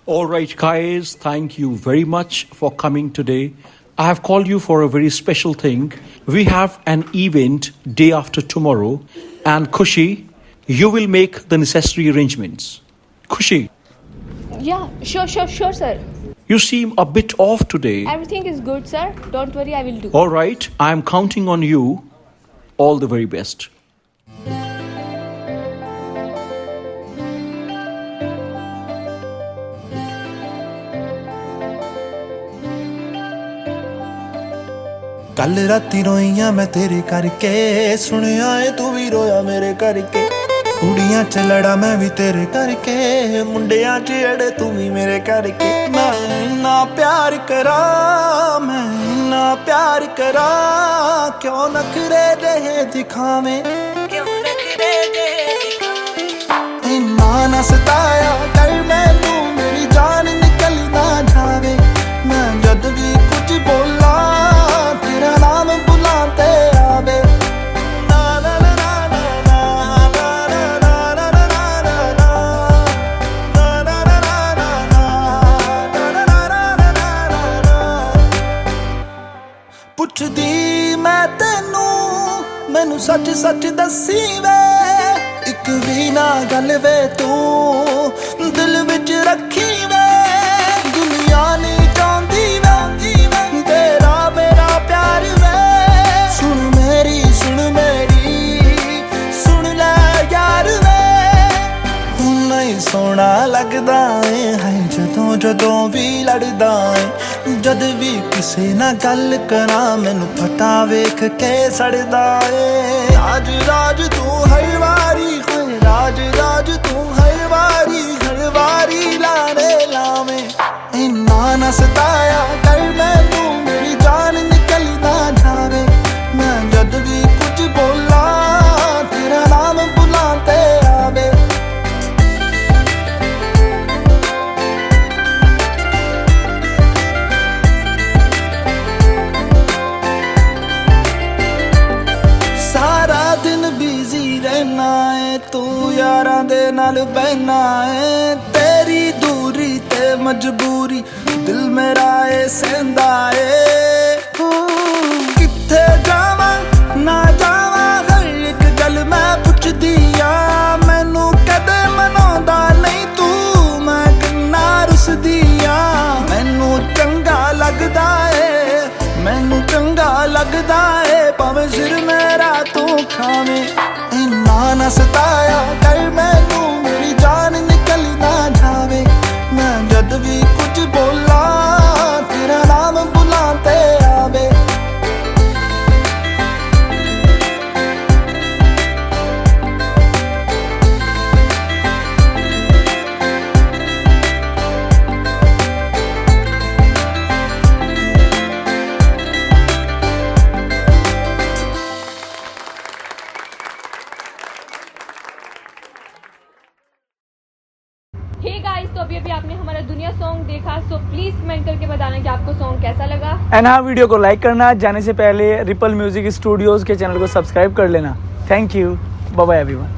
All right, guys, thank you very much for coming today. I have called you for a very special thing. We have an event day after tomorrow, and Khushi, you will make the necessary arrangements. Khushi. Yeah, sure, sir. You seem a bit off today. Everything is good, sir. Don't worry, I will do. All right, I am counting on you. All the very best. ਕੱਲ ਰਾਤੀ ਰੋਈਆਂ ਮੈਂ ਤੇਰੇ ਕਰਕੇ ਸੁਣਿਆ ਏ ਤੂੰ ਵੀ ਰੋਇਆ ਮੇਰੇ ਕਰਕੇ ਕੁੜੀਆਂ ਚ ਲੜਾ ਮੈਂ ਵੀ ਤੇਰੇ ਕਰਕੇ ਮੁੰਡਿਆਂ ਚ ਅੜੇ ਤੂੰ ਵੀ ਮੇਰੇ ਕਰਕੇ ਮੈਂ ਨਾ ਪਿਆਰ ਕਰਾਂ ਮੈਂ ਨਾ ਪਿਆਰ ਕਰਾਂ ਕਿਉਂ ਨਖਰੇ ਦੇ ਦਿਖਾਵੇਂ ਇੰਨਾ ਨਾ ਸਤਾਇਆ ਕਰ ਮੈਨੂੰ ਮੇਰੀ ਜਾਨ ਨਿਕਲ ਨਾ ਜਾਵੇ ਮੈਂ ਜਦ ਵੀ ਕੁਝ ਬੋਲਾਂ ਤੇਰਾ ਨਾਮ ਬੁਲਾਤੇ ਆਵੇ ਨਾ ਨਾ ਨਾ ਨਾ ਨਾ ਨਾ ਨਾ ਨਾ ਪੁੱਛਦੀ ਮੈਂ ਤੈਨੂੰ ਮੈਨੂੰ ਸੱਚ ਸੱਚ ਦੱਸੀ ਵੇ ਇੱਕ ਵੀ ਨਾ ਗੱਲ ਵੇ ਤੂੰ ਦਿਲ ਵਿੱਚ ਰੱਖੀ ਵੇ ਦੁਨੀਆ ਨਹੀਂ ਚਾਹੁੰਦੀ ਵੇ ਤੇਰਾ ਮੇਰਾ ਪਿਆਰ ਵੇ ਸੁਣ ਮੇਰੀ ਸੁਣ ਲੈ ਯਾਰ ਵੇ ਹੁਣ ਨਹੀਂ ਸੋਹਣਾ ਲੱਗਦਾ ਏ ਹੈ ਜਦੋਂ ਵੀ ਲੜਦਾ ਏ ਜਦ ਵੀ ਕਿਸੇ ਨਾਲ ਗੱਲ ਕਰਾਂ ਮੈਨੂੰ ਪਤਾ ਵੇਖ ਕੇ ਸੜਦਾ ਏ ਰਾਜ ਤੂੰ ਹਰ ਵਾਰੀ ਹੋਏ ਰਾਜ ਤੂੰ ਹਰ ਵਾਰੀ ਲਾਵੇਂ ਇੰਨਾ ਨਾ ਸਤਾਇਆ ਕਰ ਮੈਨੂੰ ਮੇਰੀ ਜਾਨ ਨਿਕਲ ਨਾ ਜਾਵੇ ਮੈਂ ਜਦ ਵੀ ਕੁਝ ਬੋਲਾਂ ਤੇਰਾ ਨਾਮ ਬੁਲਾਤੇ ਆਵੇ ਸਾਰਾ ਦਿਨ ਬਿਜ਼ੀ ਰਹਿਣਾ ਏ ਤੂੰ ਯਾਰਾਂ ਦੇ ਨਾਲ ਬਹਿਣਾ ਏ ਤੇਰੀ ਦੂਰੀ ਤੇ ਮਜਬੂਰੀ ਦਿਲ ਮੇਰਾ ਏ ਸਹਿੰਦਾ ਏ ਕਿੱਥੇ ਜਾਵਾਂ ਨਾ ਜਾਵਾਂ ਹਰ ਇੱਕ ਗੱਲ ਮੈਂ ਪੁੱਛਦੀ ਆ ਮੈਨੂੰ ਕਦੇ ਮਨਾਉਂਦਾ ਨਹੀਂ ਤੂੰ ਮੈਂ ਕਿੰਨਾ ਰੁੱਸਦੀ ਆ ਮੈਨੂੰ ਚੰਗਾ ਲੱਗਦਾ ਏ ਭਾਵੇਂ ਸਿਰ ਮੇਰਾ ਤੂੰ ਖਾਵੇਂ ਇੰਨਾ ਨਾ ਸਤਾਇਆ ਕਰ ਮੈਨੂੰ ਮੇਰੀ ਜਾਨ ਨਿਕਲ ਨਾ ਜਾਵੇ ਮੈਂ ਜਦ ਵੀ ਕੁਝ ਬੋਲਾਂ ਤੇਰਾ ਨਾਮ ਬੁਲਾਤੇ ਆਵੇ Hey guys, तो अभी आपने हमारा दुनिया सॉन्ग देखा, सो प्लीज कमेंट करके बताना कि आपको सॉन्ग कैसा लगा। एंड हाँ, वीडियो को लाइक करना, जाने से पहले रिपल म्यूजिक स्टूडियोज के चैनल को सब्सक्राइब कर लेना। Thank you, bye bye everyone.